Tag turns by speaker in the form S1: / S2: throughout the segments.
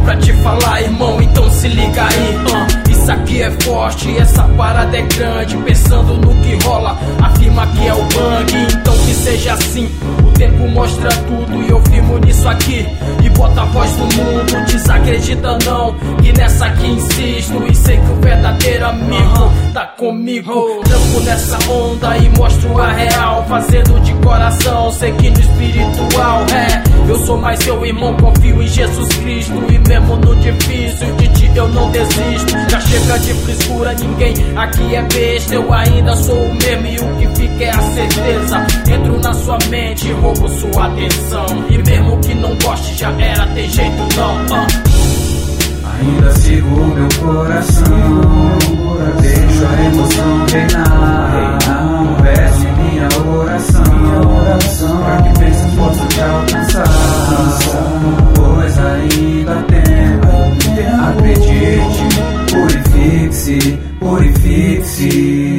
S1: pra te falar, irmão, então se liga aí. Isso aqui é forte, essa parada é grande. Pensando no que rola, afirma que é o bang. Então que seja assim, o tempo mostra tudo. E eu firmo nisso aqui e boto a voz do mundo. Desacredita não, que nessa aqui insisto. E sei que o verdadeiro amigo tá comigo. Trampo nessa onda e mostro a real, fazendo de coração, sei que no espiritual. Eu sou mais seu irmão, confio em Jesus Cristo. E mesmo no difícil, de ti eu não desisto. Já chega de frescura, ninguém aqui é besta. Eu ainda sou o mesmo e o que fica é a certeza. Entro na sua mente, roubo sua atenção. E mesmo que não goste, já era, tem jeito não.
S2: Ainda sigo o meu coração, deixo a emoção reinar. Peço em minha oração, pra que bênçãos possa te alcançar. Pois ainda há tempo, acredite, purifique-se, purifique-se.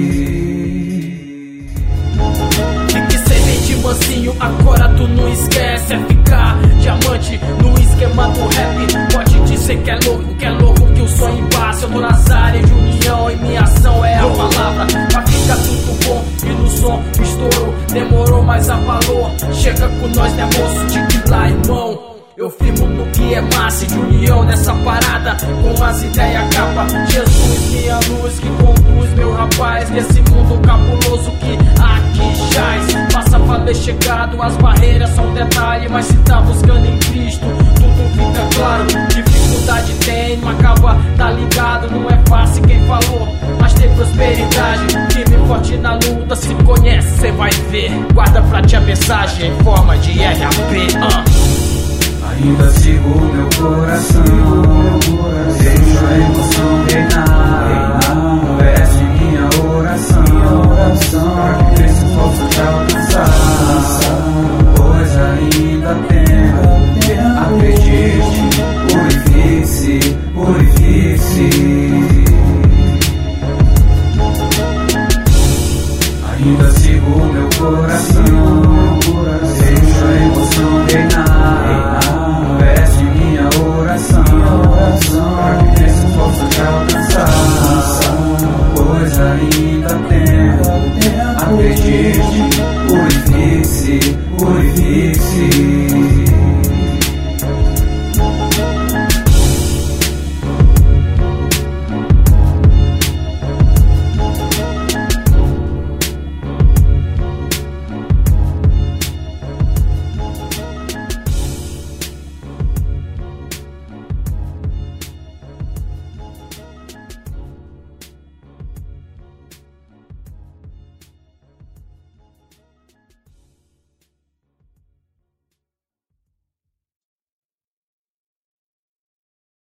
S1: Fique semente mansinho, agora tu não esquece. É ficar diamante no esquema do rap. Pode dizer que é louco que o sonho passa. Eu tô nas áreas de união e minha ação é a palavra. Pra ficar tudo bom e no som estouro. Demorou, mas a valor chega com nós, né moço? De que lá, irmão? Eu firmo no que é massa, de união nessa parada, com as ideias capa. Jesus, minha luz que conduz meu rapaz, nesse mundo cabuloso que aqui jaz. Faça valer chegado, as barreiras são detalhe, mas se tá buscando em Cristo, tudo fica claro. Dificuldade tem, não acaba, tá ligado. Não é fácil quem falou, mas tem prosperidade. Firme forte na luta, se conhece, cê vai ver. Guarda pra ti a mensagem em forma de RAP.
S2: Ainda sigo o meu coração,